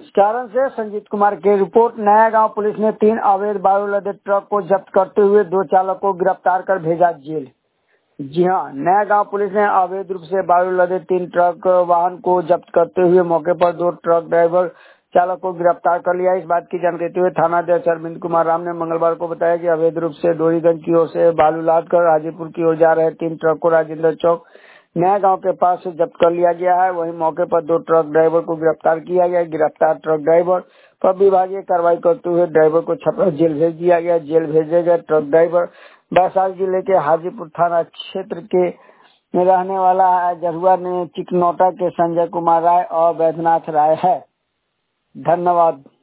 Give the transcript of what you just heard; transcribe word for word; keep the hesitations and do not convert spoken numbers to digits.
सारण से संजीत कुमार की रिपोर्ट। नया गांव पुलिस ने तीन अवैध बालू लदे ट्रक को जब्त करते हुए दो चालक को गिरफ्तार कर भेजा जेल। जी हां, नया गांव पुलिस ने अवैध रूप से बालू लदे तीन ट्रक वाहन को जब्त करते हुए मौके पर दो ट्रक ड्राइवर चालक को गिरफ्तार कर लिया। इस बात की जानकारी देते हुए थाना अध्यक्ष अरविंद कुमार राम ने मंगलवार को बताया कि अवैध रूप से डोरीगंज की ओर से बालू लाद कर हाजीपुर की ओर जा रहे तीन ट्रक को राजेंद्र चौक नया गांव के पास से जब्त कर लिया गया है। वहीं मौके पर दो ट्रक ड्राइवर को गिरफ्तार किया गया। गिरफ्तार ट्रक ड्राइवर पर विभागीय कार्रवाई करते हुए ड्राइवर को छपरा जेल भेज दिया गया। जेल भेजे गए ट्रक ड्राइवर वैशाली जिले के हाजीपुर थाना क्षेत्र के रहने वाला है। जरुआ ने चिकनौटा के संजय कुमार राय और वैद्यनाथ राय है। धन्यवाद।